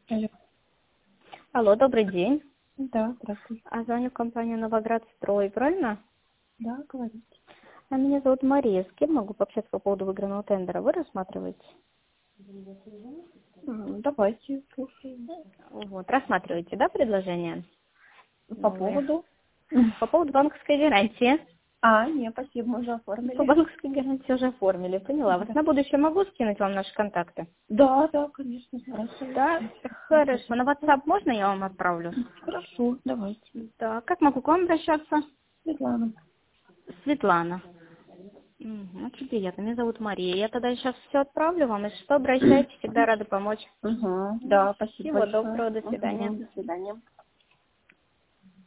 Алло. Алло, добрый день. Да, здравствуйте. Звоню в компанию «Новоградстрой», правильно? Да, говорите. Меня зовут Мария. С кем могу пообщаться по поводу выигранного тендера? Вы рассматриваете? Давайте, слушаю. Вот, рассматриваете, да, предложение? По Новые. поводу? По поводу банковской гарантии. Нет, спасибо, мы уже По оформили. банковской гарантии уже оформили, поняла. Вас Да, на будущее могу скинуть вам наши контакты? да, конечно, здравствуйте. Да, хорошо. На WhatsApp можно я вам отправлю? Хорошо, давайте. Да, как могу к вам обращаться? Светлана. Светлана. Очень приятно. Меня зовут Мария. Я тогда сейчас все отправлю вам. Если что, обращайтесь, всегда рада помочь. Да, спасибо Всего большое. доброго, до свидания. До свидания.